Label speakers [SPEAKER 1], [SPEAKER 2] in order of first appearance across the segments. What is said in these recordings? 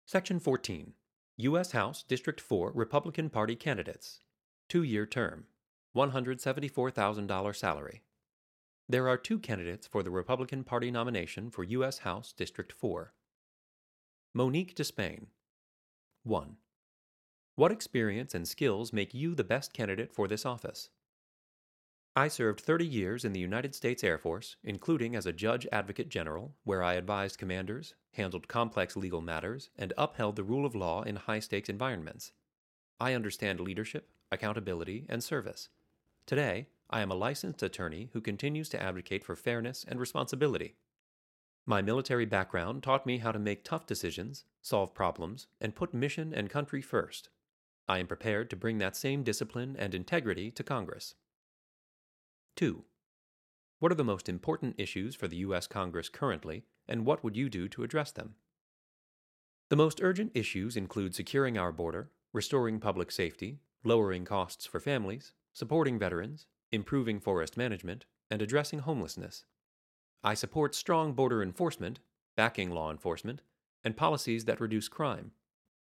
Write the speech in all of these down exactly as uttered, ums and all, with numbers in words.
[SPEAKER 1] Section fourteen. U S House District four Republican Party Candidates. Two-year term. one hundred seventy-four thousand dollars salary. There are two candidates for the Republican Party nomination for U S House District four. Monique Despain. one. What experience and skills make you the best candidate for this office? I served thirty years in the United States Air Force, including as a Judge Advocate General, where I advised commanders, handled complex legal matters, and upheld the rule of law in high-stakes environments. I understand leadership, accountability, and service. Today, I am a licensed attorney who continues to advocate for fairness and responsibility. My military background taught me how to make tough decisions, solve problems, and put mission and country first. I am prepared to bring that same discipline and integrity to Congress. two. What are the most important issues for the U S Congress currently, and what would you do to address them? The most urgent issues include securing our border, restoring public safety, lowering costs for families, supporting veterans, improving forest management, and addressing homelessness. I support strong border enforcement, backing law enforcement, and policies that reduce crime.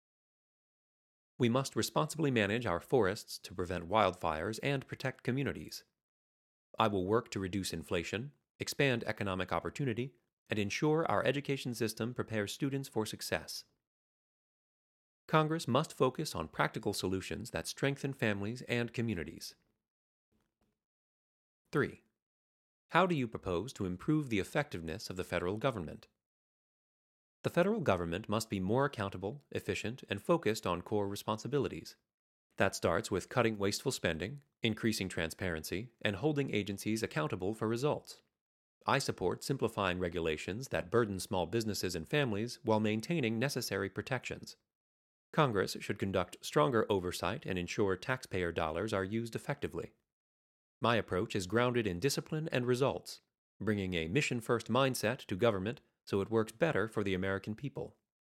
[SPEAKER 1] We must responsibly manage our forests to prevent wildfires and protect communities. I will work to reduce inflation, expand economic opportunity, and ensure our education system prepares students for success. Congress must focus on practical solutions that strengthen families and communities. three. How do you propose to improve the effectiveness of the federal government? The federal government must be more accountable, efficient, and focused on core responsibilities. That starts with cutting wasteful spending, increasing transparency, and holding agencies accountable for results. I support simplifying regulations that burden small businesses and families while maintaining necessary protections. Congress should conduct stronger oversight and ensure taxpayer dollars are used effectively. My approach is grounded in discipline and results, bringing a mission-first mindset to government so it works better for the American people.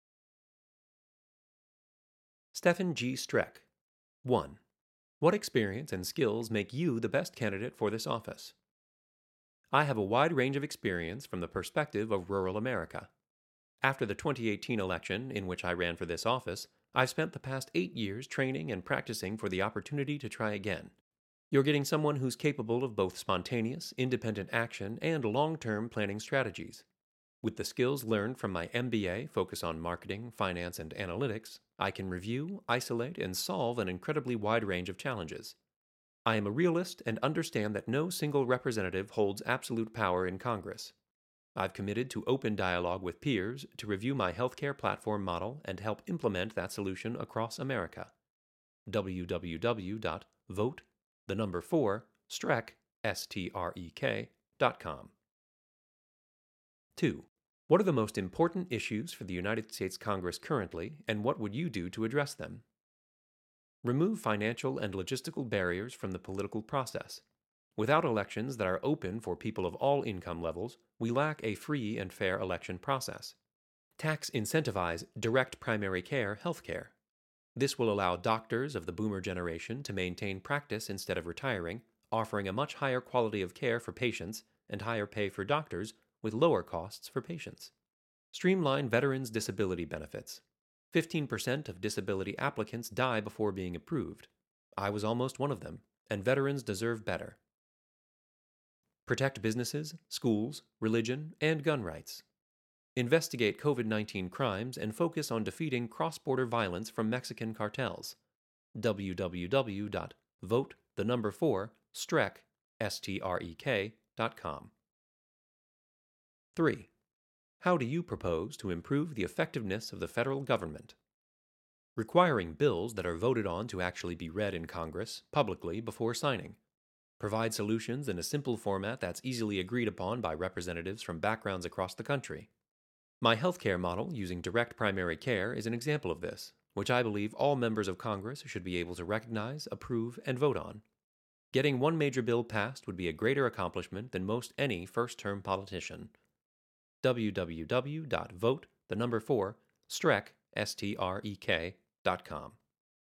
[SPEAKER 1] Stephen G. Streck. one. What experience and skills make you the best candidate for this office? I have a wide range of experience from the perspective of rural America. After the twenty eighteen election in which I ran for this office, I've spent the past eight years training and practicing for the opportunity to try again. You're getting someone who's capable of both spontaneous, independent action and long-term planning strategies. With the skills learned from my M B A focus on marketing, finance, and analytics, I can review, isolate, and solve an incredibly wide range of challenges. I am a realist and understand that no single representative holds absolute power in Congress. I've committed to open dialogue with peers to review my healthcare platform model and help implement that solution across America. w w w dot vote the number four streck S T R E K dot com. two. What are the most important issues for the United States Congress currently, and what would you do to address them? Remove financial and logistical barriers from the political process. Without elections that are open for people of all income levels, we lack a free and fair election process. Tax incentivize direct primary care healthcare. This will allow doctors of the boomer generation to maintain practice instead of retiring, offering a much higher quality of care for patients and higher pay for doctors with lower costs for patients. Streamline veterans' disability benefits. fifteen percent of disability applicants die before being approved. I was almost one of them, and veterans deserve better. Protect businesses, schools, religion, and gun rights. Investigate COVID nineteen crimes and focus on defeating cross-border violence from Mexican cartels. w w w dot vote the number four streck S T R E K dot com. three. How do you propose to improve the effectiveness of the federal government? Requiring bills that are voted on to actually be read in Congress publicly before signing. Provide solutions in a simple format that's easily agreed upon by representatives from backgrounds across the country. My healthcare model using direct primary care is an example of this, which I believe all members of Congress should be able to recognize, approve, and vote on. Getting one major bill passed would be a greater accomplishment than most any first-term politician. w w w dot vote the number four streck S T R E K dot com.